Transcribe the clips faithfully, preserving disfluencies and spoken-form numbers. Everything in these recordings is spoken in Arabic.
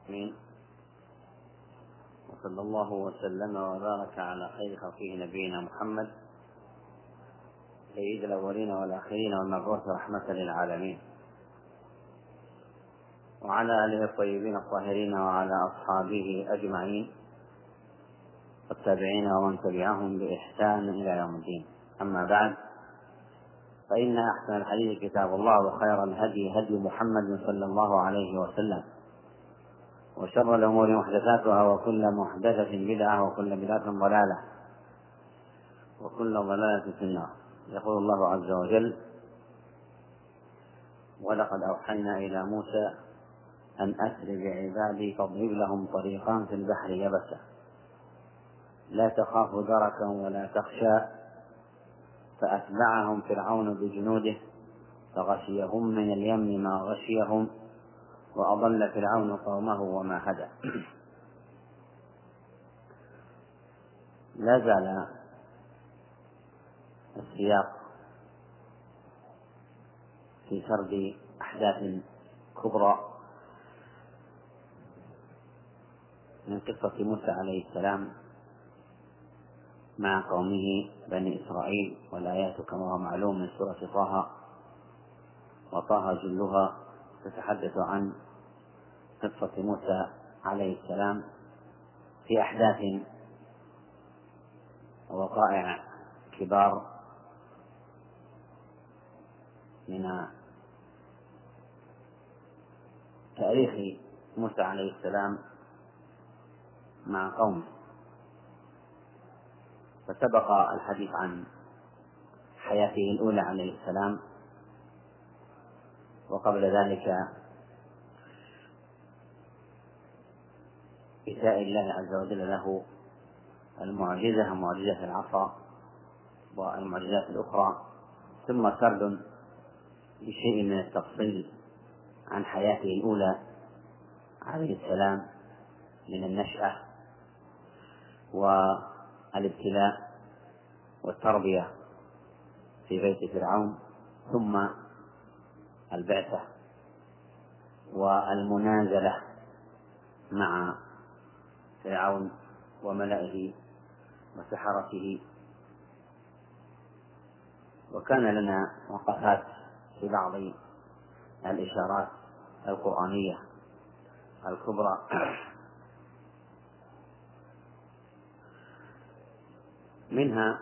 آمين. وصلى الله وسلم وبارك على خير خلقه نبينا محمد سيد الأولين والآخرين والمبعوث رحمة للعالمين، وعلى آله الطيبين الطاهرين وعلى أصحابه أجمعين والتابعين ومن تبعهم بإحسان إلى يوم الدين. أما بعد، فإن أحسن الحديث كتاب الله، وخير الهدي هدي محمد صلى الله عليه وسلم، وشر الأمور محدثاتها، وكل محدثة بدعة، وكل بدعة ضلالة، وكل ضلالة في النار. يقول الله عز وجل: ولقد أوحينا إلى موسى أن أسر بعبادي فاضرب لهم طريقا في البحر يبسا لا تخاف دركا ولا تخشى فأتبعهم فرعون بجنوده فغشيهم من اليم ما غشيهم وأضل فرعون قومه وما هدى. لا زال السياق في سرد أحداث كبرى من قصة موسى عليه السلام مع قومه بني إسرائيل، والآيات كما هو معلوم من سورة طه، وطه جلها تتحدث عن قصة موسى عليه السلام في أحداث ووقائع كبار من تاريخ موسى عليه السلام مع قومه. فسبق الحديث عن حياته الأولى عليه السلام، وقبل ذلك إيتاء الله عز وجل له المعجزة ومعجزة العصا والمعجزات الأخرى، ثم سرد بشيء من التفصيل عن حياته الأولى عليه السلام من النشأة والابتلاء والتربية في بيت فرعون، ثم البعثة والمنازلة مع فرعون وملئه وسحرته. وكان لنا وقفات في بعض الإشارات القرآنية الكبرى. منها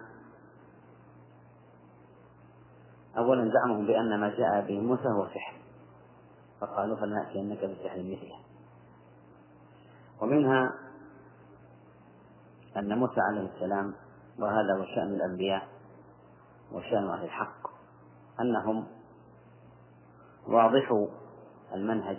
أولا زعمهم بأن ما جاء به موسى هو سحر، فقالوا فلنأتينك بسحر مثله. ومنها أن موسى عليه السلام، وهذا هو شأن الأنبياء وشأن أهل الحق، أنهم واضحوا المنهج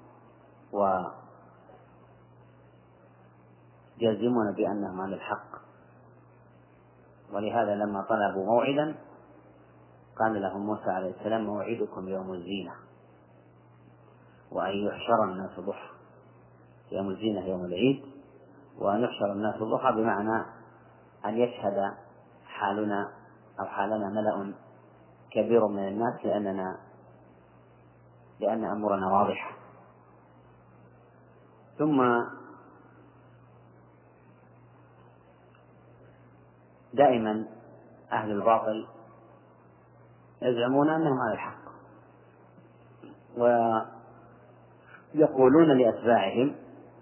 ويجزمون بأنهم على الحق، ولهذا لما طلبوا موعدا قال لهم موسى عليه السلام: موعدكم يوم الزينة، وأن يحشر الناس ضحى. يوم الزينة يوم العيد، وأن يحشر الناس ضحى بمعنى أن يشهد حالنا أو حالنا ملأ كبير من الناس، لأننا لأن أمرنا واضحة. ثم دائما أهل الباطل يزعمون أنهم على الحق، ويقولون لأتباعهم: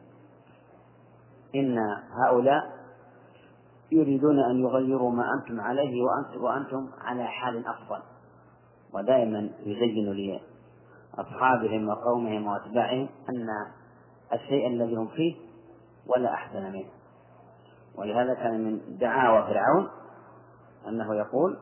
إن هؤلاء يريدون أن يغيروا ما أنتم عليه وأنتم على حال أفضل، ودائما يزين لأصحابهم وقومهم وأتباعهم أن الشيء الذي هم فيه ولا أحسن منه. ولهذا كان من دعاوى فرعون أنه يقول: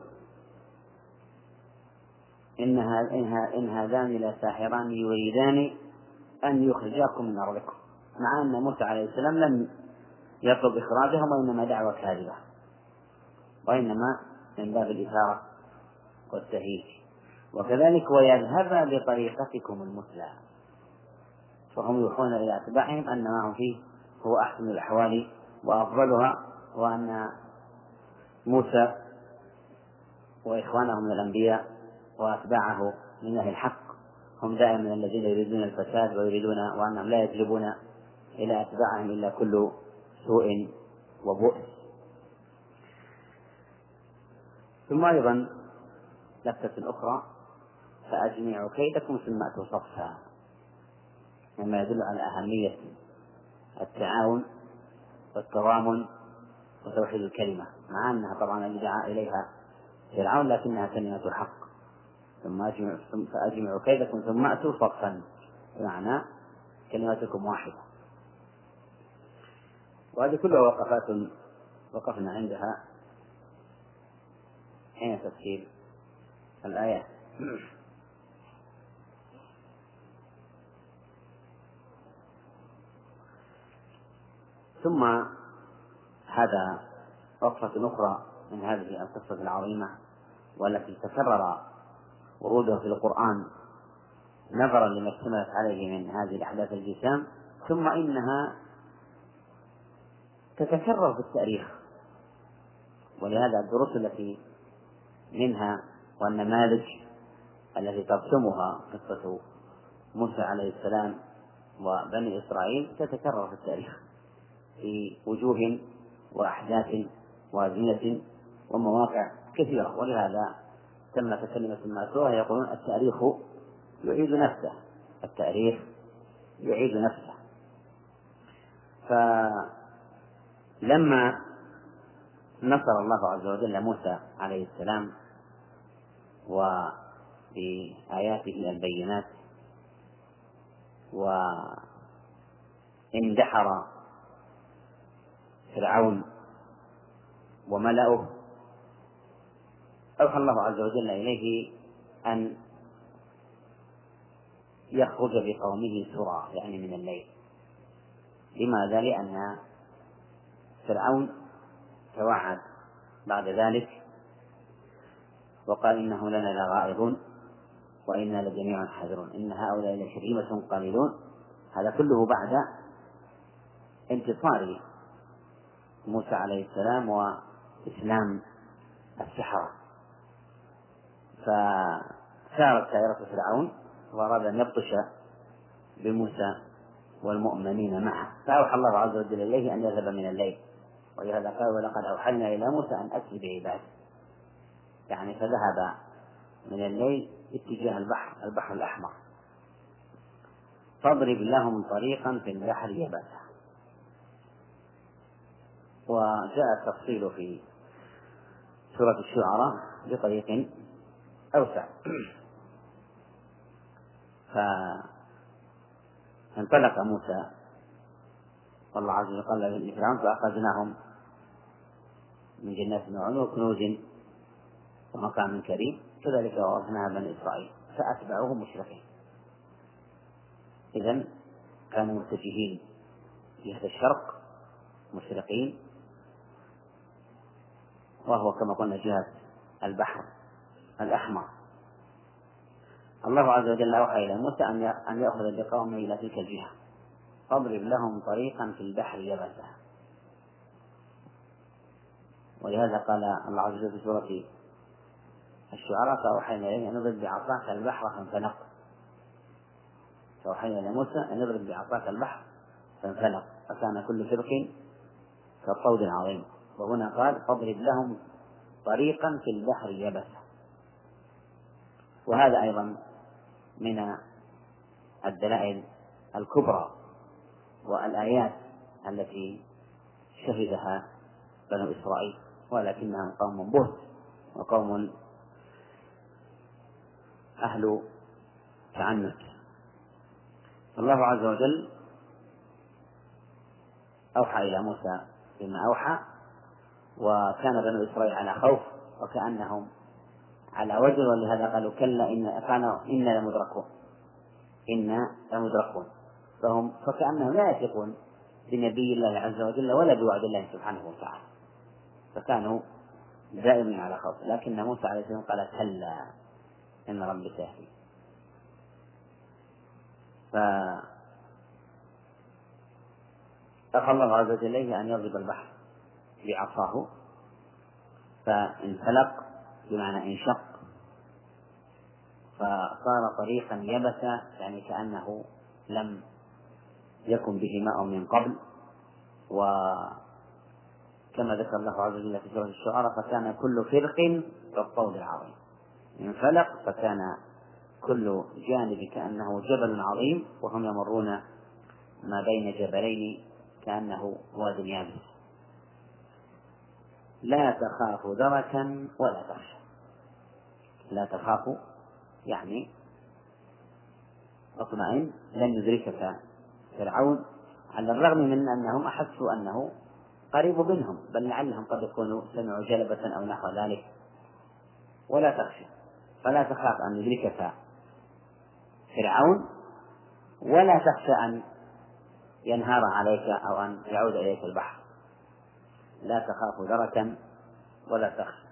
إن إن هذان لساحران يريدان أن يخرجاكم من أرضكم، مع أن موسى عليه السلام لم يطلب إخراجهم، وإنما دعوة كاذبة، وإنما من باب الإثارة والتهييج. وكذلك ويذهبا بطريقتكم المثلى، فهم يوحون إلى أتباعهم أن ما هم فيه هو أحسن الأحوال وأفضلها، وأن موسى وإخوانه من الأنبياء وأتباعه من أهل الحق هم دائما الذين يريدون الفساد ويريدون، وأنهم لا يجلبون إلى أتباعهم إلا كل سوء وبؤس. ثم أيضا لفتة أخرى: فأجمعوا كيدكم ثم أتوا صفا، مما يدل على أهمية التعاون والتضامن وتوحيد الكلمة، مع أنها طبعا اللي دعا إليها فرعون لكنها كلمة حق. ثم أجمعوا فأجمعوا كيدكم ثم أتوا صفا، بمعنى كلمتكم واحدة. وهذه كلها وقفات وقفنا عندها حين تفسير الآيات. ثم هذا وقفة أخرى من هذه القصة العظيمة والتي تكرر وروده في القرآن نظرا لما اشتملت عليه من هذه الأحداث الجسام، ثم إنها تتكرر في التاريخ. ولهذا الدروس التي منها والنماذج التي ترسمها قصة موسى عليه السلام وبني إسرائيل تتكرر في التاريخ في وجوه وأحداث وأزمنة ومواقع كثيرة. ولهذا تمت كلمة المأثورة يقولون التاريخ يعيد نفسه، التاريخ يعيد نفسه. فلما نصر الله عز وجل موسى عليه السلام وبآياته البينات واندحر فرعون وملأه، أوحى الله عز وجل إليه أن يخرج بقومه سرى، يعني من الليل. لماذا؟ لأن فرعون توعد بعد ذلك وقال: إنه لنا لغائظون وإنا لجميع حاذرون إن هؤلاء لشرذمة قليلون. هذا كله بعد انتصار موسى عليه السلام وإسلام السحرة. فسارت سائرة فرعون وأراد أن يبطش بموسى والمؤمنين معه، فأوحى الله عز وجل إليه أن يذهب من الليل. ولهذا قال: ولقد أوحينا إلى موسى أن أسر بعبادي، يعني فذهب من الليل اتجاه البحر البحر الأحمر. فاضرب لهم طريقا في البحر يبسا. وجاء التفصيل في سورة الشعراء بطريق أوسع. فانطلق موسى والله عز وجل قال لفرعون: فأخذناهم من جنات وعيون وكنوز ومقام كريم كذلك وأورثناها بني إسرائيل فأتبعوهم مشركين. إذن كانوا متجهين جهة الشرق مشرقين، وهو كما قلنا جهة البحر الأحمر. الله عز وجل أوحى إلى موسى أن يأخذ بقومه إلى تلك الجهة، فاضرب لهم طريقا في البحر يبسا. ولهذا قال الله عز وجل في سورة الشعراء: فأوحينا إليه أن اضرب بعصاك البحر فانفلق. فأوحينا إلى موسى أن اضرب بعصاك البحر فانفلق فكان كل فرق كالطود العظيم. وهنا قال: فاضرب لهم طريقا في البحر يبسا. وهذا أيضا من الدلائل الكبرى والآيات التي شهدها بنو إسرائيل، ولكنهم قوم بهت وقوم أهل تعنت. الله عز وجل أوحى إلى موسى بما أوحى، وكان بنو إسرائيل على خوف وكأنهم على وجل. ولهذا قالوا: كلا إن كانوا إنا لمدركون إنا لمدركون فهم فكأنهم لا يثقون بنبي الله عز وجل ولا بوعد الله سبحانه وتعالى، فكانوا دائما على خوف. لكن موسى عليه السلام قال: كلا إن ربي سيهدين. فأخذ الله عز وجل إليه أن يضرب البحر بعصاه فانفلق بمعنى انشق، فصار طريقا يبسا، يعني كأنه لم يكن به ماء من قبل. وكما ذكر الله عز وجل في سورة الشعراء فكان كل فرق كالطود العظيم، انفلق فكان كل جانب كأنه جبل عظيم وهم يمرون ما بين جبلين كأنه واد يابس. لا تخاف دركا ولا تخشى. لا تخاف يعني اطمئن، لن يدركك فرعون، على الرغم من أنهم أحسوا أنه قريب منهم، بل لعلهم قد يكونوا سمعوا جلبة أو نحو ذلك. ولا تخشى، فلا تخاف أن يدركك فرعون، ولا تخشى أن ينهار عليك أو أن يعود إليك البحر. لا تخاف دركا ولا تخشى.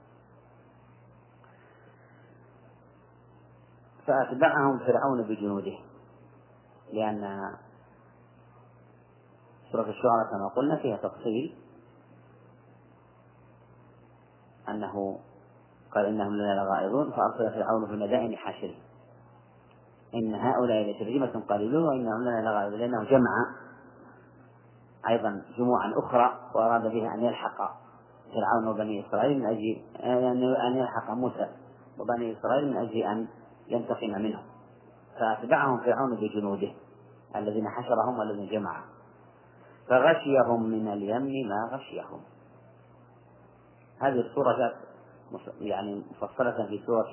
فأتبعهم فرعون بجنوده، لأن سورة الشعراء كما قلنا فيها تفصيل أنه قال إنهم لنا لغائظون فأرسل فرعون في المدائن حاشرين إن هؤلاء لشرذمة قليلون وإنهم لنا لغائظون، لأنه جمع أيضا جموعا أخرى وأراد بها أن يلحق فرعون وبني إسرائيل من أجل أن يلحق موسى وبني إسرائيل من أجل أن ينتقم منهم. فأتبعهم فرعون بجنوده الذين حشرهم والذين جمعهم فغشيهم من اليم ما غشيهم. هذه السورة جاءت يعني مفصلة في سورة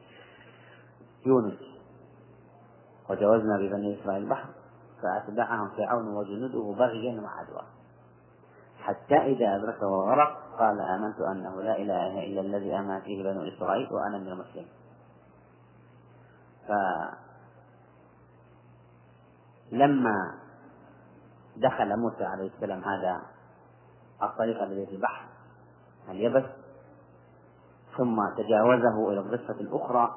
يونس وجاوزنا ببني إسرائيل البحر فأتبعهم فرعون وجنوده بغيا وعدوا حتى إذا أدركه الغرق قال آمنت أنه لا إله إلا الذي آمن فيه بنو إسرائيل وأنا من المسلمين. فلما دخل موسى عليه السلام هذا الطريق الذي في البحر اليبس ثم تجاوزه إلى الضفة الأخرى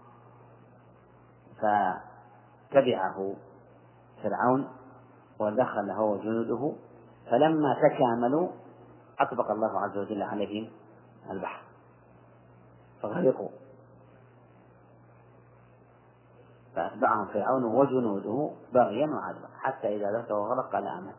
فتبعه فرعون ودخل هو وجنوده، فلما تكاملوا أطبق الله عز وجل عليهم البحر فغرقوا. فأتبعهم فرعون وجنوده بغيا وعدوا حتى إذا ذهب وغرق قال آمنت.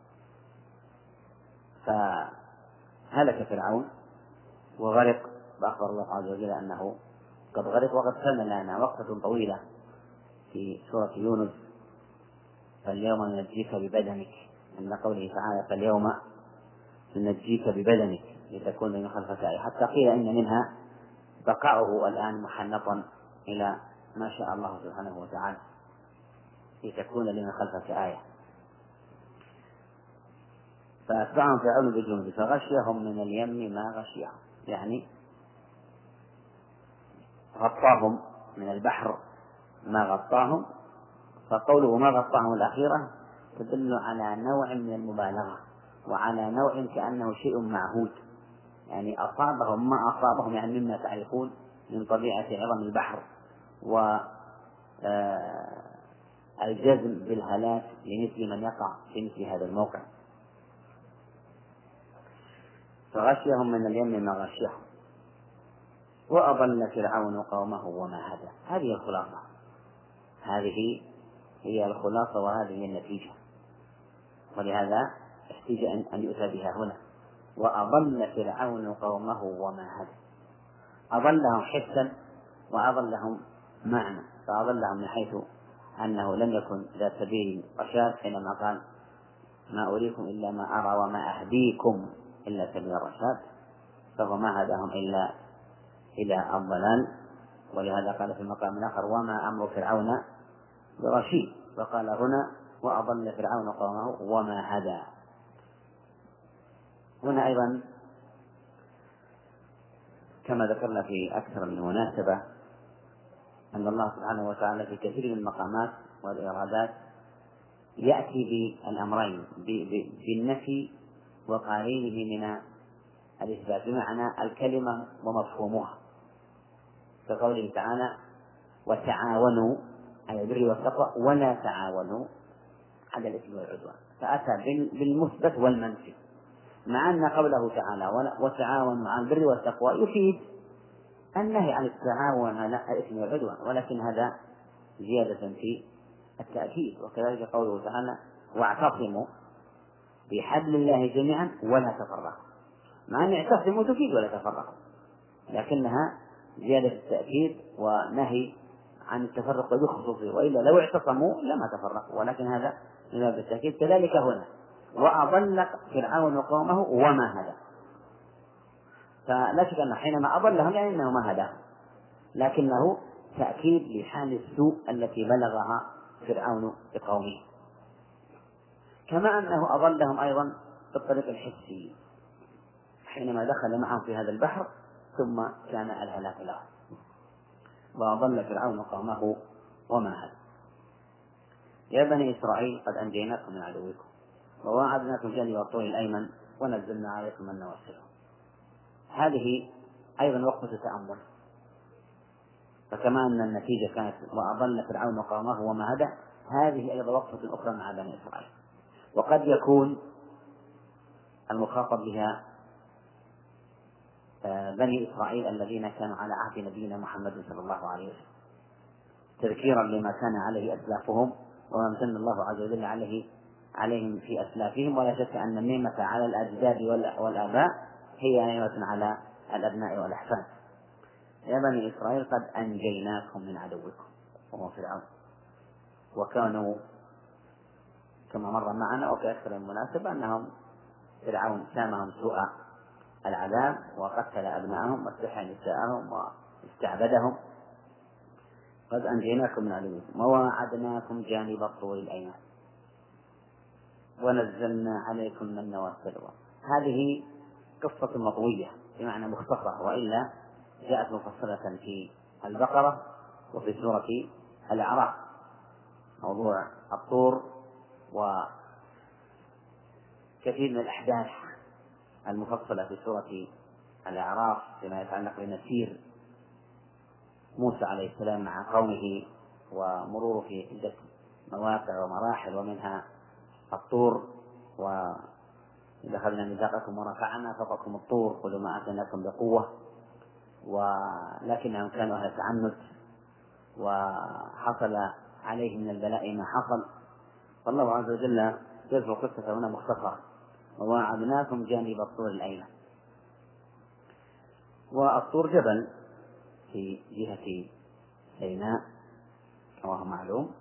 فهلك فرعون وغرق، فأخبر الله عز وجل أنه قد غرق. وقد كان لنا وقفة طويلة في سورة يونس فاليوم ننجيك ببدنك عند قوله تعالى فاليوم ننجيك ببدنك لتكون من خلفك آية، حتى قيل إن منها بقاؤه الآن محنطا إلى ما شاء الله سبحانه وتعالى لتكون لمن خلفك آية. فأتبعهم فرعون بجنوده فغشيهم من اليم ما غشيهم، يعني غطاهم من البحر ما غطاهم. فقوله ما غطاهم الأخيرة تدل على نوع من المبالغة وعلى نوع كأنه شيء معهود، يعني أصابهم ما أصابهم، يعني مما تعرفون من طبيعة عظم البحر والجزم بالهلاك لمثل من يقع في مثل هذا الموقع. فغشيهم من اليم ما غشيهم وأضل فرعون قومه وما هدى. هذه الخلاصة، هذه هي الخلاصة وهذه هي النتيجة، ولهذا احتاج أن يؤتى بها هنا. وأضل فرعون قومه وما هدى، أضلهم حسا وأضلهم معنى. فأضلهم من حيث أنه لم يكن ذا سبيل رشاد حينما قال ما أريكم إلا ما أرى وما أهديكم إلا سبيل الرشاد، فهو ما هداهم إلا إلى الضلال. ولهذا قال في المقام الآخر وما أمر فرعون برشيد، وقال هنا وأضل فرعون قومه وما هدى. هنا أيضا كما ذكرنا في أكثر من مناسبة أن الله سبحانه وتعالى في كثير من المقامات والإرادات يأتي بالأمرين بالنفي وقرينه من الإثبات، بمعنى الكلمة ومفهومها، كقوله تعالى وتعاونوا على البر والتقوى ولا تعاونوا على الإثم والعدوان، فأتى بالمثبت والمنفي، مع أن قوله تعالى وتعاونوا على البر والتقوى يفيد النهي عن التعاون على الإثم والعدوان، ولكن هذا زيادة في التأكيد. وكذلك قوله تعالى واعتصموا بحبل الله جميعا ولا تفرقوا، مع أن اعتصموا تفيد ولا تفرقوا، لكنها زيادة التأكيد ونهي عن التفرق بخصوصه، وإلا لو اعتصموا لما تفرقوا، ولكن هذا من باب التأكيد. كذلك هنا وأضل فرعون قومه وما هدى، فلا شك أن حينما أضلهم يعني أنه ما هداهم، لكنه تأكيد لحال السوء التي بلغها فرعون بقومه، كما أنه أضلهم أيضا بالطريق الحسي حينما دخل معهم في هذا البحر ثم كان الهلاك له. وأضل فرعون قومه وما هدى. يا بني إسرائيل قد أنجيناكم من عدوكم وواعدناكم جانب الطور الأيمن ونزلنا عليكم من والسلوى. هذه أيضا وقفة تأمل، فكما أن النتيجة كانت وأضل فرعون قومه وما هدى، هذه أيضا وقفة أخرى مع بني إسرائيل، وقد يكون المخاطب بها بني إسرائيل الذين كانوا على عهد نبينا محمد صلى الله عليه وسلم، تذكيرا لما كان عليه أسلافهم وما امتن الله عز وجل عليه عليهم في أسلافهم. ولا شك أن النعمة على الأجداد والآباء هي نعمة على الأبناء والأحفاد. يا بني إسرائيل قد أنجيناكم من عدوكم وهو فرعون، وكانوا كما مر معنا وفي أكثر المناسبة أنهم فرعون سامهم سوء العذاب وقتل أبنائهم واستحيا نساءهم واستعبدهم. قد أنجيناكم من عدوكم وواعدناكم جانب الطور الأيمن ونزلنا عليكم المن والسلوى. هذه قصة مطوية بمعنى مختصرة، وإلا جاءت مفصلة في البقرة وفي سورة الأعراف. موضوع الطور وكثير من الأحداث المفصلة في سورة الأعراف فيما يتعلق بمسير موسى عليه السلام مع قومه ومروره في عدة مواقع ومراحل، ومنها الطور وإذا أخذنا ميثاقكم ورفعنا فوقكم الطور خذوا ما آتيناكم بقوة، ولكنهم كانوا أهل تعنت وحصل عليه من البلاء ما حصل. فالله عز وجل يذكر قصة هنا مختصرة وواعدناكم جانب الطور الأيمن. والطور جبل في جهة سيناء وهو معلوم،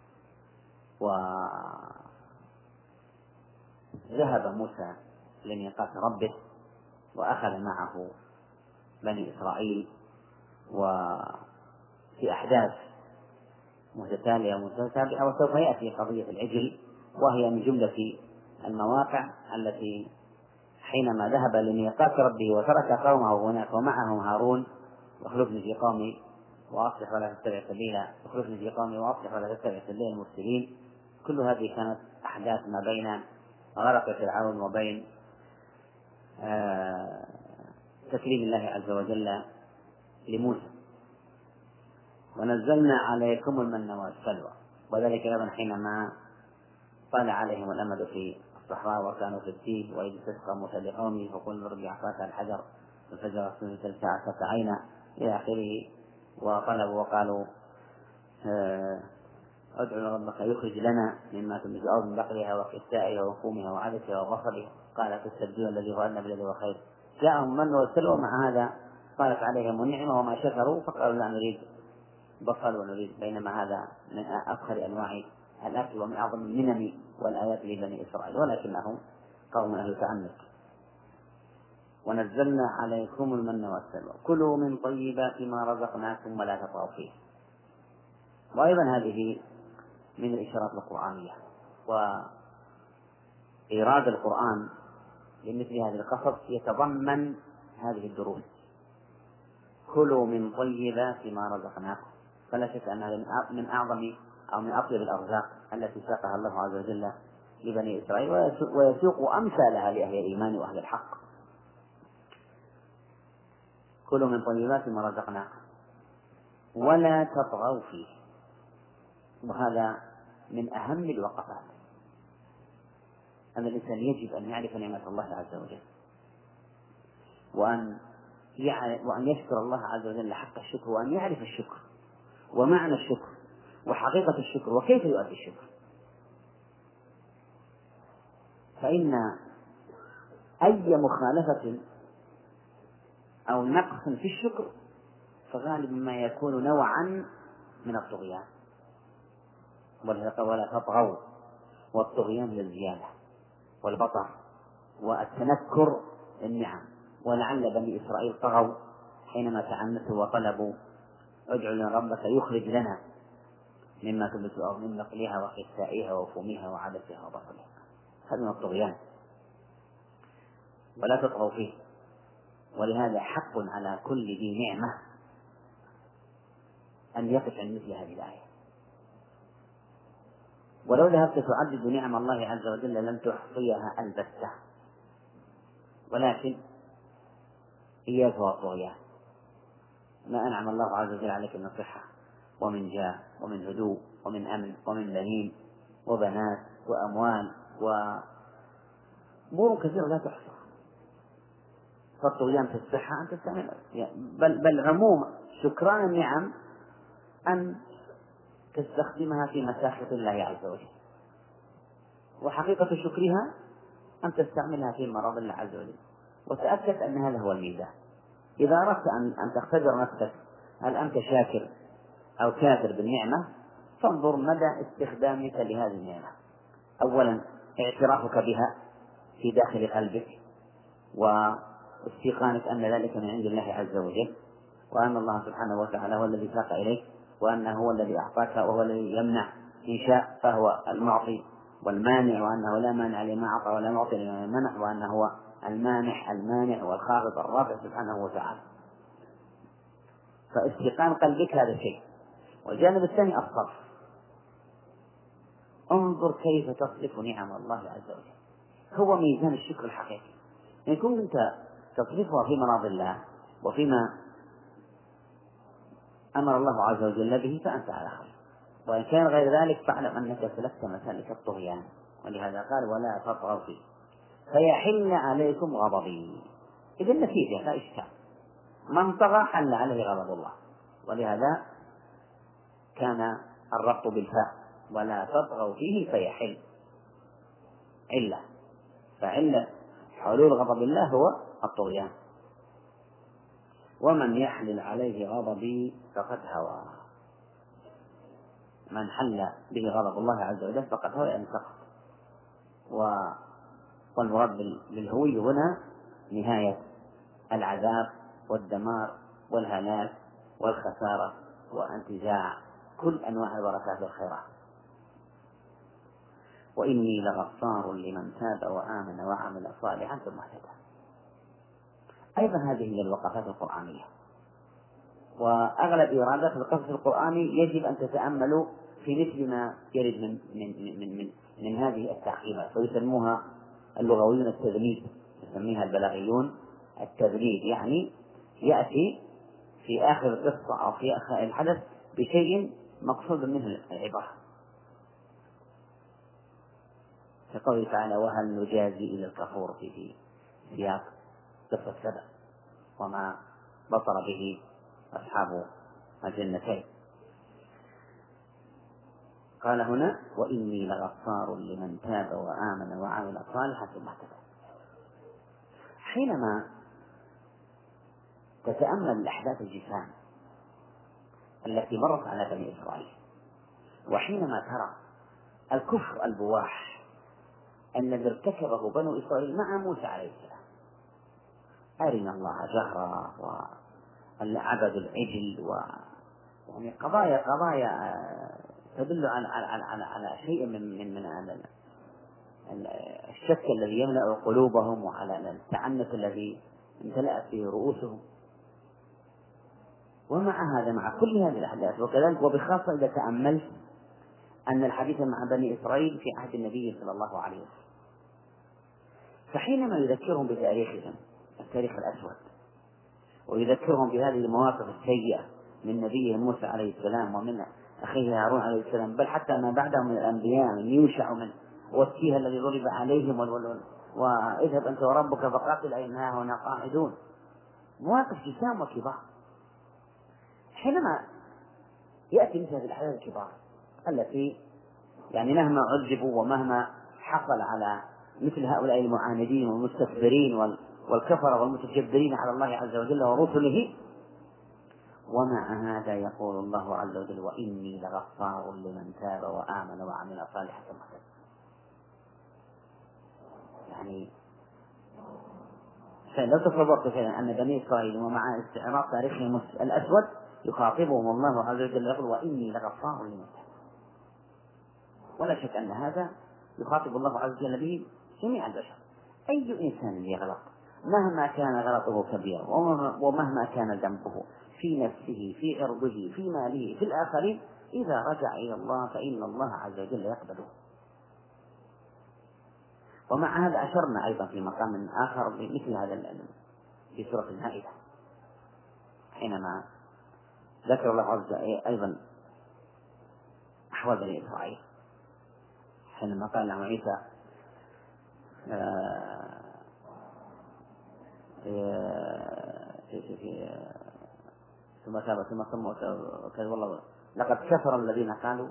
وذهب موسى لميقات ربه وأخذ معه بني إسرائيل، وفي أحداث متتالية ومتتابعة، وسوف يأتي قضية العجل، وهي من جملة المواقع التي حينما ذهب لميقات ربه وترك قومه هناك ومعهم هارون واخلفني في قومي وأصلح ولا تتبع سبيلا واخلفني في قومي وأصلح ولا تتبع سبيل المفسدين. كل هذه كانت أحداث ما بين غرق فرعون وبين آه تكريم الله عز وجل لموسى. ونزلنا عليكم المن والسلوى، وذلك أيضا حينما طال عليهم الأمد في الصحراء وكانوا في التيه، وإذ استسقى موسى لقومه فقل اضرب بعصاك الحجر فانفجرت منه اثنتا عشرة عينا إلى آخره. وطلبوا وقالوا ادعوا ربك يخرج لنا مما تنبت الأرض من بقلها وقثائها وفومها وعدسها وبصلها قال تستبدلون الذي هو أدنى بالذي هو خير. جاءهم المن والسلوى، مع هذا طالت عليهم النعمة وما شكروا فقالوا لا نريد بصل ونريد، بينما هذا من أفخر أنواع الأكل ومن أعظم المنن والآيات لبني إسرائيل، ولكنهم قوم أهل تعنت. ونزلنا عليكم المن والسلوى كلوا من طيبات ما رزقناكم ولا تطغوا فيه. وأيضا هذه من الإشارات القرآنية، وإيراد القرآن لمثل هذه القصص يتضمن هذه الدروس. كلوا من طيبات ما رزقناكم، فلا شك أن هذا من أعظم أو من أطيب الأرزاق التي ساقها الله عز وجل لبني إسرائيل، ويسوق أمثالها لأهل الإيمان وأهل الحق. كلوا من طيبات ما رزقناكم ولا تطغوا فيه، وهذا من أهم الوقفات، أن الإنسان يجب أن يعرف نعمة الله عز وجل، وأن وأن يشكر الله عز وجل حق الشكر، وأن يعرف الشكر ومعنى الشكر، وحقيقة الشكر وكيف يؤدي الشكر. فإن أي مخالفة أو نقص في الشكر فغالبا ما يكون نوعا من الطغيان، ولا تطغوا، والطغيان للزيادة والبطر والتنكر النعم. ولعل بني إسرائيل طغوا حينما تعنتوا وطلبوا ادع لنا ربك يخرج لنا مما تنبت الأرض من نقلها وقثائها وفومها وعدسها وبصلها. هذا من الطغيان ولا تطغوا فيه. ولهذا حق على كل ذي نعمة أن يقف عند مثل هذه الآية. ولو ذهبت تعدد نعم الله عز وجل لم تحصيها البتة، ولكن إياك والطغيان. ما أنعم الله عز وجل عليك من صحة ومن جاه ومن هدوء ومن أمن ومن بنين وبنات وأموال وأمور كثيرة لا تحصى. فالطغيان في الصحة أن تستعمل بل, بل عموم شكران النعم أن تستخدمها في مساحة الله عز وجل، وحقيقة شكرها أن تستعملها في مرض الله عز وجل. وتأكد أن هذا هو الميزان. إذا أردت أن أن تختبر نفسك هل أنت شاكر أو كافر بالنعمة فانظر مدى استخدامك لهذه النعمة. أولا اعترافك بها في داخل قلبك، واستيقانك أن ذلك من عند الله عز وجل، وأن الله سبحانه وتعالى هو الذي ساق إليك، وأنه هو الذي أعطاك وهو الذي يمنع إن شاء فهو المعطي والمانع، وأنه لا مانع لما أعطى ولا معطي لما منع، وأنه هو المانح المانع والخافض الرافع سبحانه وتعالى. فاستيقان قلبك هذا شيء. والجانب الثاني الصرف. انظر كيف تصرف نعم الله عز وجل، هو ميزان الشكر الحقيقي. إن كنت أنت تصرفها في مرض الله وفيما أمر الله عز وجل به فأنت على خير، وإن كان غير ذلك فاعلم أنك سلكت مسالك الطغيان. ولهذا قال ولا تطغوا فيه فيحل عليكم غضبي. إذا النتيجة لا إشكال، من طغى حل عليه غضب الله. ولهذا كان الربط بالفاء ولا تطغوا فيه فيحل علة، فعلة حلول غضب الله هو الطغيان. ومن يحلل عليه غضبي فقد هوى. من حل به غضب الله عز وجل فقد هوى يعني سقط. والمراد بالهوي هنا نهاية العذاب والدمار والهلاك والخسارة وانتزاع كل أنواع البركات والخيرات. وإني لغفار لمن تاب وآمن وعمل صالحا ثم اهتدى. أيضا هذه هي الوقفات القرآنية، وأغلب إيرادات القصص القرآني يجب أن تتأملوا في مثل ما يرد من من من من, من هذه التعقيبات، ويسموها اللغويون التذنيب، يسميها البلاغيون التذنيب، يعني يأتي في آخر القصة أو في آخر الحدث بشيء مقصود منه العبرة، كقوله تعالى وهل نجازي إلى الكفور في سياق قصة سبأ وما بطر به أصحاب الجنتين. قال هنا وإني لغفار لمن تاب وآمن وعمل صالحا ثم اهتدى. حينما تتأمل الأحداث الجسام التي مرت على بني إسرائيل، وحينما ترى الكفر البواح الذي ارتكبه بنو إسرائيل مع موسى عليه السلام، أرنا الله جهرا وعبد العجل و يعني قضايا قضايا تدل على على على, على شيء من من من الشك الذي يملأ قلوبهم، وعلى التعنت الذي امتلأت به رؤوسهم. ومع هذا مع كل هذه الأحداث وكذلك وبخاصة إذا تأملت أن الحديث مع بني إسرائيل في عهد النبي صلى الله عليه وسلم، فحينما يذكرهم بتاريخهم التاريخ الأسود، ويذكرهم بهذه المواقف السيئة من نبيه موسى عليه السلام ومن أخيه هارون عليه السلام، بل حتى ما بعدهم من الأنبياء من يوشع ومن والتيه الذي ضرب عليهم واذهب أنت وربك فقاتل إنها هنا قاعدون، مواقف جسام وكبار. حينما يأتي مثل هذه الأحداث الكبار التي يعني مهما عذبوا ومهما حصل على مثل هؤلاء المعاندين والمستكبرين والكفرة والمتجبرين على الله عز وجل ورسله، ومع هذا يقول الله عز وجل: وإني لغفار لمن تاب وآمن وعمل صالحا ثم اهتدى. يعني لو تصورت فعلا أن بني إسرائيل ومع استعراض تاريخهم الأسود يخاطبهم الله عز وجل يقول: وإني لغفار لمن تاب. ولا شك أن هذا يخاطب الله عز وجل به جميع البشر. أي إنسان يغلط مهما كان غلطه كبيرا ومهما كان ذنبه في نفسه في عرضه في ماله في الآخرين، إذا رجع إلى الله فإن الله عز وجل يقبله. ومع هذا أشرنا أيضا في مقام آخر بمثل هذا في سورة المائدة، حينما ذكر الله عز وجل أيضا أحوال بني إسرائيل، حينما قال له عيسى: ثم تاب ثم ثم وكذب والله لقد كفر الذين قالوا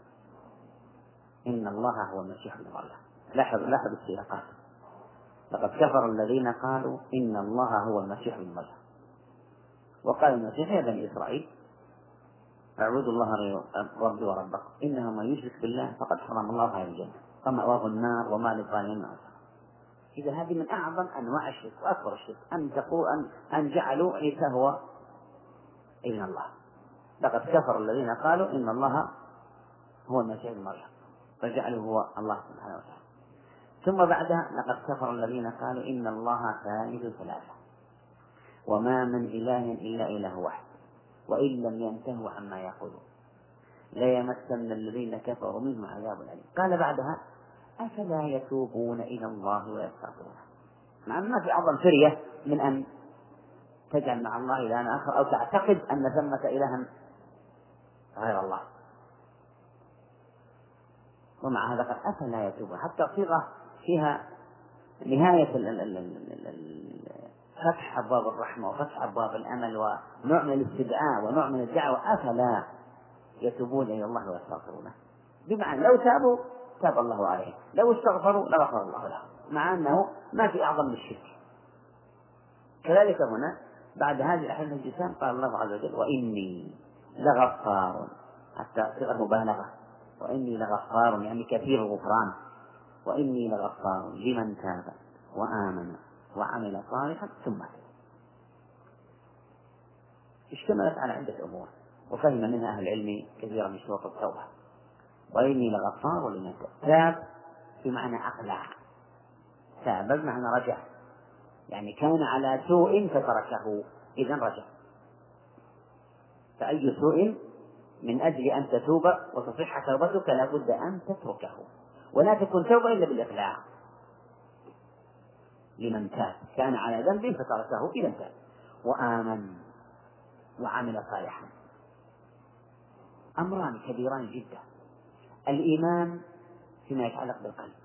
إن الله هو المسيح ابن مريم. لاحظ لاحظ السياقات: لقد كفر الذين قالوا إن الله هو المسيح ابن مريم. وقال المسيح: يا بني إسرائيل اعبدوا الله ربي وربكم إنه من يشرك بالله فقد حرم الله عليه الجنة ومأواه النار وما للظالمين من أنصار. إذا هذه من أعظم أنواع الشرك وأكبر الشرك، أن تقول أن أن جعلوا عيسى هو ابن الله. لقد كفر الذين قالوا إن الله هو المسيح ابن مريم فجعلوا هو الله سبحانه وتعالى. ثم بعدها: لقد كفر الذين قالوا إن الله ثالث ثلاثة وما من إله إلا إله واحد وإن لم ينتهوا عما يقولون ليمسن الذين كفروا منهم عذاب أليم. قال بعدها: أفلا يتوبون إلى الله ويستغفرونه. مع ما في أعظم فرية من أن تجعل مع الله إلها آخر أو تعتقد أن ثمة إلها غير الله. ومع هذا قد أفلا يتوبون، حتى صيغة فيها نهاية فتح أبواب الرحمة وفتح أبواب الأمل ونوع من الاستدعاء ونوع من الدعوة: أفلا يتوبون إلى الله ويستغفرونه. بمعنى لو تابوا تاب الله عليهم، لو استغفروا لغفر الله لهم، مع أنه ما في أعظم من الشرك. كذلك هنا بعد هذه الأحاديث الجسام قال الله عز وجل: وإني لغفار، حتى صيغة مبالغة: وإني لغفار يعني كثير الغفران، وإني لغفار لمن تاب وآمن وعمل صالحا ثم اهتدى. اشتملت على عدة أمور وفهم منها أهل العلم كثيرا من شروط التوبة. وإني لغفار لمن تاب بمعنى أقلع، تاب بمعنى رجع، يعني كان على سوء فتركه إذن رجع. فأي سوء من أجل أن تتوب وتصح توبتك لا بد أن تتركه، ولا تكون توبة إلا بالإقلاع. لمن تاب كان على ذنب فتركه إذا تاب وآمن وعمل صالحا. أمران كبيران جدا: الإيمان فيما يتعلق بالقلب،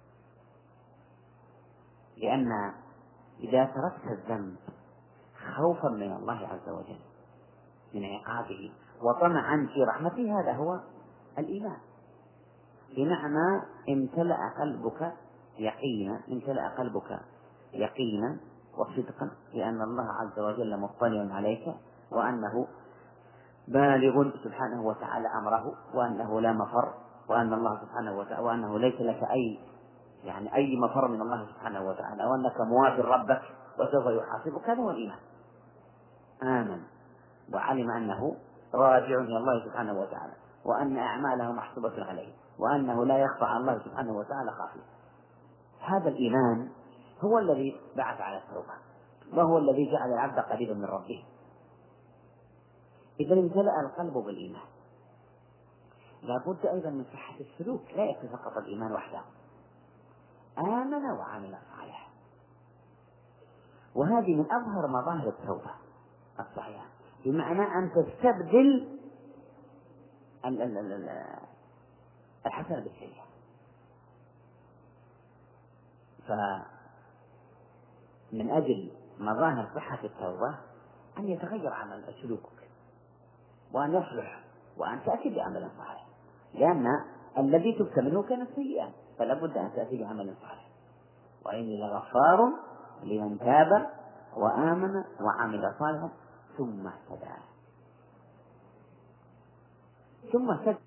لأن إذا تركت الذنب خوفا من الله عز وجل من عقابه وطمعا في رحمته هذا هو الإيمان، بمعنى امتلأ قلبك يقينا امتلأ قلبك يقينا وصدقا بأن الله عز وجل مطلع عليك وأنه بالغ سبحانه وتعالى أمره وأنه لا مفر، وأن الله سبحانه وتعالى وأنه ليس لك أي يعني أي مفر من الله سبحانه وتعالى، وأنك موافي ربك وسوف يحاسبك. هذا هو الإيمان. آمن وعلم أنه راجع إلى الله سبحانه وتعالى وأن أعماله محسوبة عليه وأنه لا يخفى على الله سبحانه وتعالى خافيا. هذا الإيمان هو الذي بعث على التوبة وهو الذي جعل العبد قريبا من ربه. إذا امتلأ القلب بالإيمان لا بد أيضا من صحة السلوك، لا يكفي فقط الإيمان وحده. آمن وعمل صالحا، وهذه من أظهر مظاهر التوبة الصحيحة، بمعنى أن تستبدل الحسنة بالسيئة. فمن أجل مظاهر صحة التوبة أن يتغير عمل سلوكك وأن يصلح وأن تأتي بعمل صالح، لأن الذي تبت منه كانت سيئة، فلا بد أن تأتي بعمل صالح. وإني لغفار لمن تاب وآمن وعمل صالحا ثم اهتدى. ثم اهتدى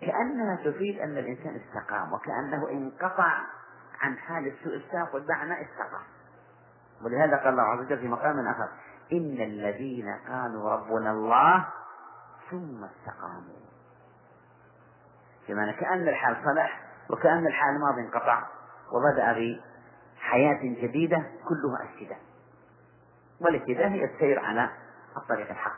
كأنها تفيد أن الإنسان استقام، وكأنه انقطع عن حال السوء السابق والمعنى استقام. ولهذا قال الله عز وجل في مقام آخر: إن الذين قالوا ربنا الله ثم استقاموا. بمعنى كأن الحال صلح وكأن الحال الماضي انقطع وبدأ بحياة جديدة كلها اهتداء، والاهتداء هي السير على الطريق الحق.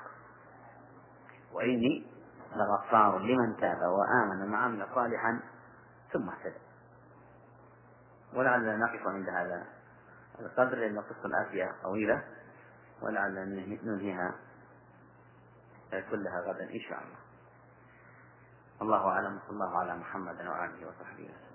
وإني لغفار لمن تاب وآمن وعمل صالحا ثم اهتدى. ولعلنا نقف عند هذا القدر، لأن القصة الآتية طويلة، ولعلنا ننهيها كلها غدا إن شاء الله. الله أعلم، صلى الله على محمد وآله وصحبه وسلم.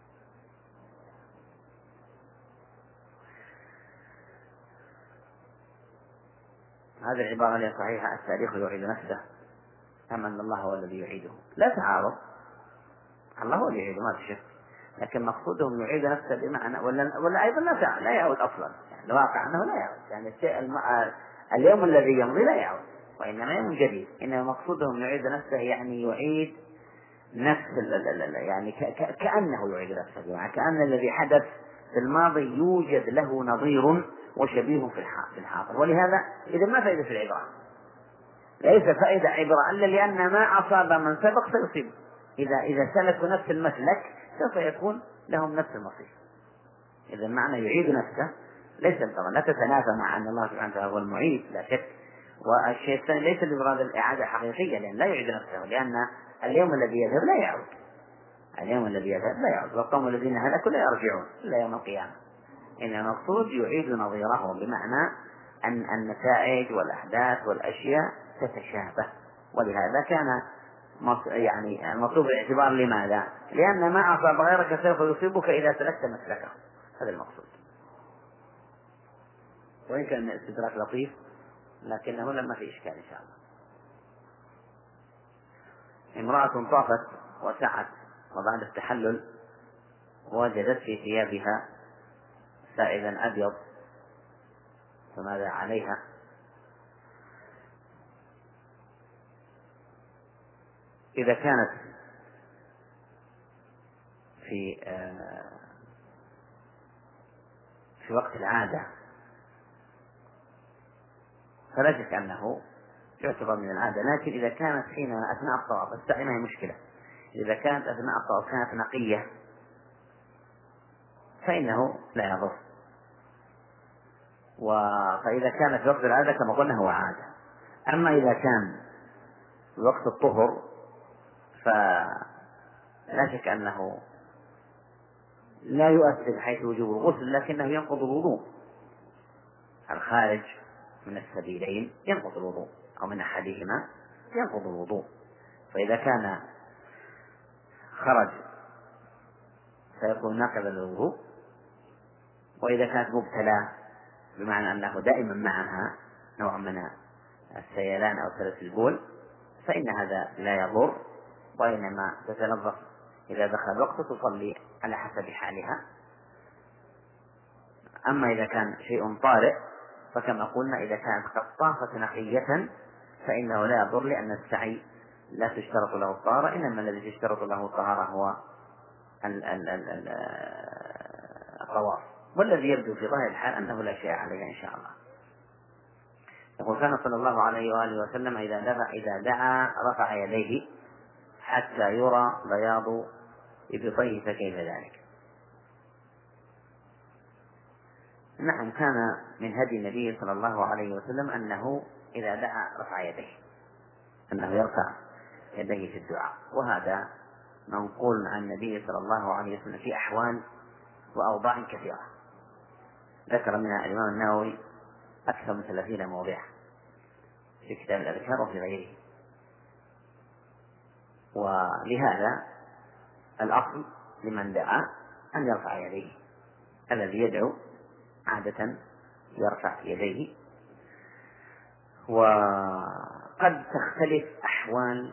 هذه العبارة هي صحيحة: التاريخ يعيد نفسه أم أن الله هو الذي يعيده؟ لا تعارض، الله هو اللي يعيده ما في شك، لكن مقصودهم يعيد نفسه بمعنى ولا ولا أيضا لا لا يعود أصلا، يعني الواقع أنه لا يعود، يعني الشيء المع... اليوم الذي يمضي لا يعود وإنما يوم جديد. إنما مقصودهم يعيد نفسه يعني يعيد نفس يعني ك... ك... كأنه يعيد نفسه، يعني كأن الذي حدث في الماضي يوجد له نظير وشبيه في الحاضر. ولهذا إذا ما فائدة في العبارة، ليس فائدة عبرة إلا لأن ما أصاب من سبق سيصيب. إذا إذا سلكوا نفس المسلك سوف يكون لهم نفس المصير. إذا المعنى يعيد نفسه ليس طبعا لا تتنافى مع أن الله سبحانه وتعالى هو المعيد لا شك. والشيء الثاني ليس بمراد الإعادة حقيقية، لأن لا يعيد نفسه، لأن اليوم الذي يذهب لا يعود، اليوم الذي يذهب لا يعود، والقوم الذين هلكوا لا يرجعون إلا يوم القيامة. إن المقصود يعيد نظيره، بمعنى أن النتائج والأحداث والأشياء تتشابه. ولهذا كان يعني المطلوب الاعتبار. لماذا؟ لأن ما أصاب غيرك سوف يصيبك إذا سلكت مسلكه، هذا المقصود. وإن كان الاستدراك لطيف لكنه لما في إشكال إن شاء الله. امرأة طافت وسعت وبعد التحلل وجدت في ثيابها سائلا أبيض، فماذا عليها؟ إذا كانت في في وقت العادة فلا شك أنه يعتبر من العادة، لكن إذا كانت حين أثناء الطواف السعي ما هي مشكلة. إذا كانت أثناء الطواف كانت نقية فإنه لا يضر. فإذا كانت في وقت العادة كما قلنا هو عادة. أما إذا كان في وقت الطهر فلا شك أنه لا يؤثر حيث وجوب الغسل، لكنه ينقض الوضوء. الخارج من السبيلين ينقض الوضوء، أو من أحدهما ينقض الوضوء. فإذا كان خرج سيكون ناقضا للوضوء، وإذا كانت مبتلى بمعنى أنه دائما معها نوع من السيلان أو سلس البول فإن هذا لا يضر، وإنما تتنظف إذا دخل الوقت تصلي على حسب حالها. أما إذا كان شيء طارئ فكما قلنا إذا كانت قد طافت نقية فإنه لا يضر، لأن السعي لا تشترط له الطهارة، إنما الذي تشترط له الطهارة هو الطواف. والذي يبدو في ظاهر الحال أنه لا شيء عليه إن شاء الله. يقول: كان صلى الله عليه وآله وسلم إذا دعا, إذا دعا رفع يديه حتى يرى بياض إبطيه، فكيف ذلك؟ نعم، كان من هدي النبي صلى الله عليه وسلم أنه إذا دعا رفع يديه، أنه يرفع يديه في الدعاء، وهذا منقول عن النبي صلى الله عليه وسلم في أحوال وأوضاع كثيرة، ذكر منها الإمام النووي أكثر من ثلاثين موضع في كتاب الأذكار وفي غيره. ولهذا الأصل لمن دعا أن يرفع يديه، الذي يدعو عادة يرفع يديه. وقد تختلف أحوال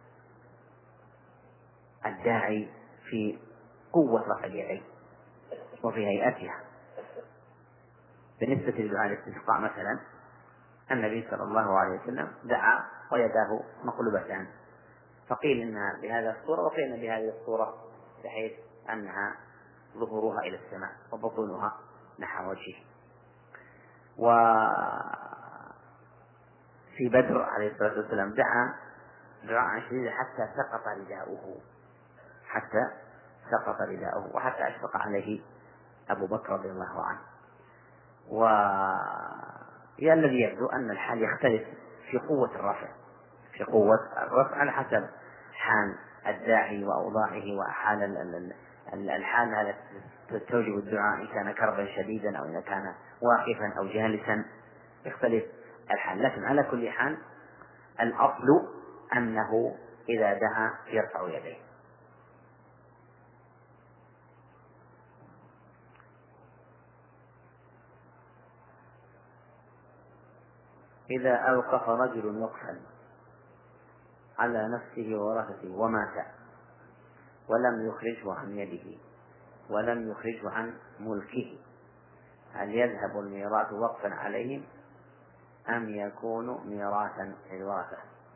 الداعي في قوة رفع اليدين وفي هيئتها. بالنسبة لدعاء الاستسقاء مثلا النبي صلى الله عليه وسلم دعا ويداه مقلوبتان، فقيل إنها بهذه الصورة وقيل إنها بهذه الصورة بحيث أنها ظهورها إلى السماء وبطونها نحو وجهه. وفي بدر عليه الصلاة والسلام دعا دعاء شديدا حتى سقط رداؤه حتى سقط رداؤه وحتى أشفق عليه أبو بكر رضي الله عنه. ويا الذي يبدو أن الحال يختلف في قوة الرفع في قوة الرفع على حسب حال الداعي وأوضاعه وحال الحال على تستوجب الدعاء، إن كان كربا شديدا أو إذا كان واقفا أو جالسا يختلف الحال. لكن على كل حال الأصل أنه إذا دعا يرفع يديه. إذا أوقف رجل وقفا على نفسه وورثته ومات ولم يخرجه عن يده ولم يخرجه عن ملكه، هل يذهب الميراث وقفا عليهم أم يكون ميراثا للورثة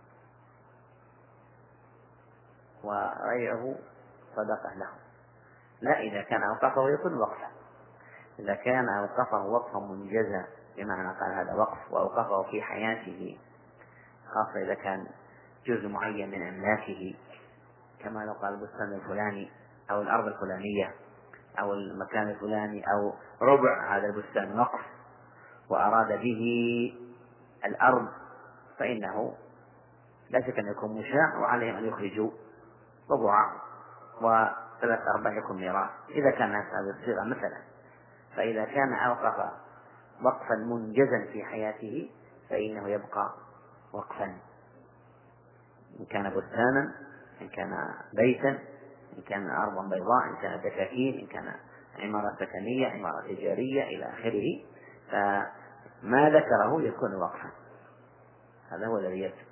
وريعه صدقة له؟ لا، إذا كان أوقفه يكون وقفا. إذا كان أوقفه وقفا منجزا بمعنى قال هذا وقف وأوقفه في حياته، خاصة إذا كان جزء معين من أملاكه كما لو قال البستان الفلاني أو الأرض الفلانية أو المكان الفلاني أو ربع هذا البستان وقف وأراد به الأرض، فإنه لا شك أن يكون مشاع وعليهم أن يخرجوا ربعا وثلاث أرباع يكون ميراث إذا كان هذه الصيغة مثلا. فإذا كان أوقف وقفا منجزا في حياته فإنه يبقى وقفا، إن كان بستانا، إن كان بيتا، إن كان أرضا بيضاء، إن كان دكاكين، إن كان عمارة سكنية، عمارة تجارية إلى آخره، فما ذكره يكون وقفا. هذا هو الذي يجب.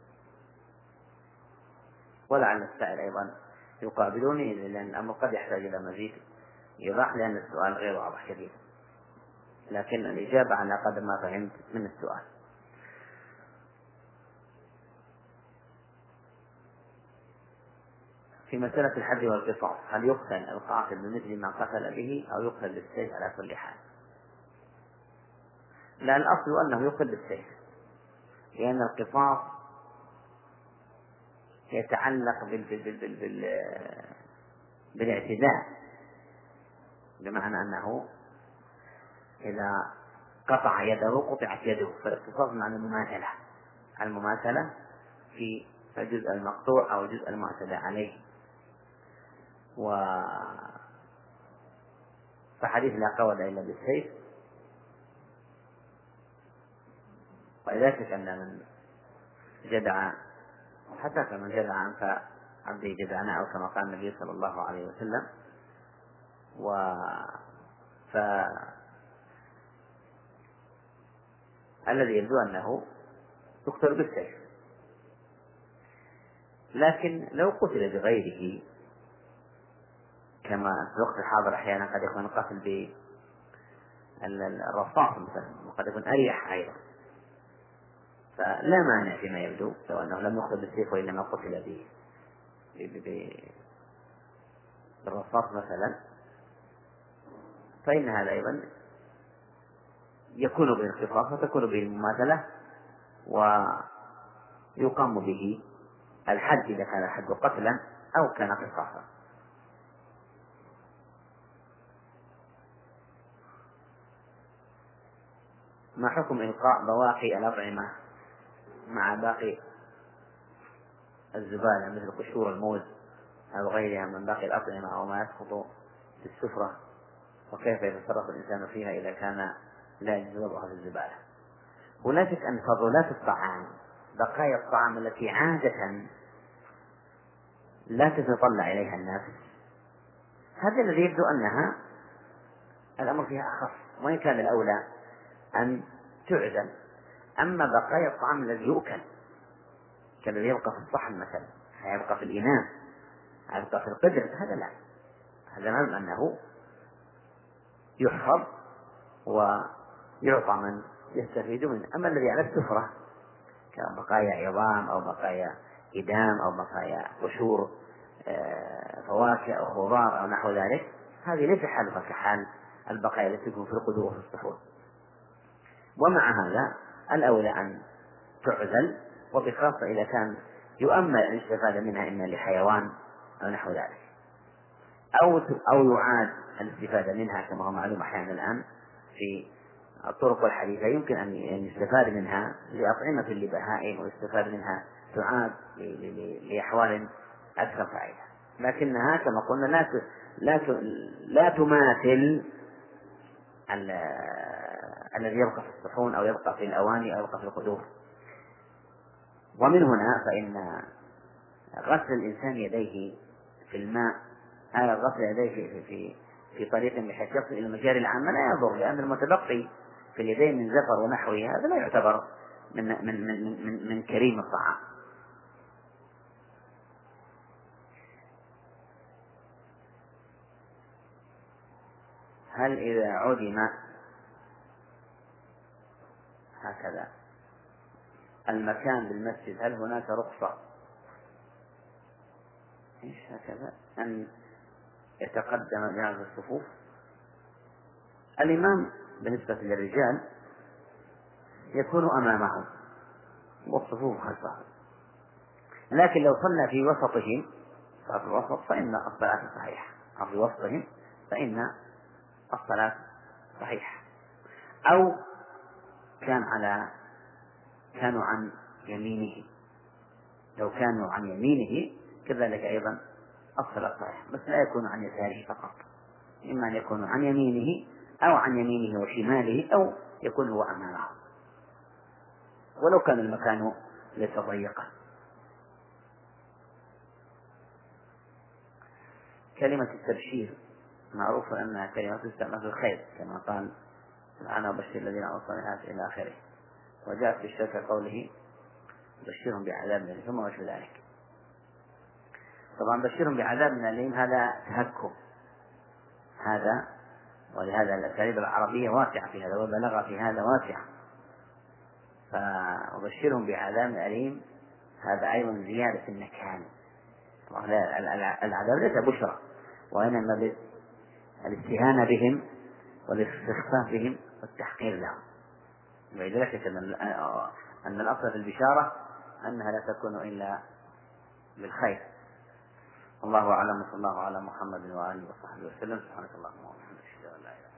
ولعل السائل أيضا يقابلوني لأن الأمر قد يحتاج إلى مزيد يوضح لأن السؤال غير واضح كثير، لكن الإجابة على قدر ما فهمت من السؤال. في مسألة الحد والقصاص، هل يقتل القاتل بمثل ما قتل به أو يقتل بالسيف على كل حال؟ لا، الأصل أنه يقتل بالسيف، لأن القصاص يتعلق بال... بال... بال... بال... بال... بالاعتداء، بمعنى أنه إذا قطع يده قطعت يده، فالاقتصاص معنى المماثلة المماثلة في الجزء المقطوع أو الجزء المعتدى عليه. و فحديث لا قود إلا بالسيف، ولذلك أن من جدع حتى كمن جدع عنك عبده جدعنا أو كما قال النبي صلى الله عليه وسلم. و ف الذي يبدو أنه يقتل بالسيف، لكن لو قتل بغيره كما في الوقت الحاضر أحيانا قد يكون القتل بالرصاص مثلا وقد يكون أريح أيضا، فلا مانع فيما يبدو لو أنه لم يقتل بالسيف وإنما قتل به بالرصاص مثلا، فإن هذا أيضا يكون به القصاص وتكون به المماثلة ويقام به الحد إذا كان الحد قتلا أو كان قصاصا. ما حكم إلقاء بواقي الأطعمة مع باقي الزبالة مثل قشور الموز أو غيرها من باقي الأطعمة أو ما يسقط في السفرة، وكيف يتصرف الإنسان فيها إذا كان لا يجوز وضعها في الزبالة؟ ولا شك أن فضلات الطعام بقايا الطعام التي عادة لا تتطلع إليها الناس، هذا الذي يبدو أنها الأمر فيها أخف، وإن كان الأولى أن تعزل. أما بقايا الطعام الذي يؤكل كالذي يبقى في الصحن مثلا، يبقى في الإناء، يبقى في القدر، هذا لا، هذا نعلم أنه يحفظ ويعطى من يستفيد منه. أما الذي على السفرة كبقايا عظام أو بقايا إدام أو بقايا قشور فواكه أو خضار أو نحو ذلك، هذه ليس حالها كحال البقايا التي تكون في القدور وفي الصحون. ومع هذا الأولى أن تعزل، وبخاصة إذا كان يؤمل الاستفادة منها إما لحيوان أو نحو ذلك، أو أو يعاد الاستفادة منها كما هو معلوم أحيانا الآن في الطرق الحديثة، يمكن أن يستفاد منها لأطعمة للبهائم ويستفاد منها تعاد لأحوال أكثر فائدة، لكنها كما قلنا لا لا لا تماثل الذي يبقى في الصحون أو يبقى في الأواني أو يبقى في القدور. ومن هنا فإن غسل الإنسان يديه في الماء، هذا غسل يديه في في في طريق بحيث يصل إلى المجاري العامة لا يضر، لأن المتبقي في اليدين من زفر ونحوه هذا لا يعتبر من من من من, من كريم الطعام. هل إذا عدم هكذا المكان بالمسجد هل هناك رخصة إيش هكذا أن يتقدم جانب الصفوف؟ الإمام بالنسبة للرجال يكون أمامهم والصفوف خلفهم، لكن لو صلى في وسطهم في الوسط فإن الصلاة صحيحة، أو في وسطهم فإن الصلاة صحيحة، أو كان على كانوا عن يمينه، لو كانوا عن يمينه كذلك أيضا الصلاة صحيحة، بس لا يكون عن يساره فقط، إما أن يكون عن يمينه أو عن يمينه وشماله أو يكون هو أمامه، ولو كان المكان ليس ضيقا. كلمة التبشير معروف أنها كلمة تستعمل في الخير كما قال سبحانه وبشر الذين آمنوا بالصالحات إلى آخره، وجاء في الشرك قوله بشرهم بعذاب أليم ثم وجه ذلك. طبعا بشرهم بعذاب أليم هذا تهكم، هذا ولهذا الأساليب العربية واسعة في هذا والبلاغة في هذا واسعة، فبشرهم بعذاب أليم هذا أيضا زيادة النكال. العذاب ليس بشرى، وإنما الاستهانة بهم والاستخفاف بهم والتحقير لهم، ولذلك أن الأصل في البشارة أنها لا تكون إلا بالخير. الله أعلم، صلى الله على محمد وآله وصحبه وسلم. سبحانك اللهم وبحمدك أشهد أن لا إله إلا أنت.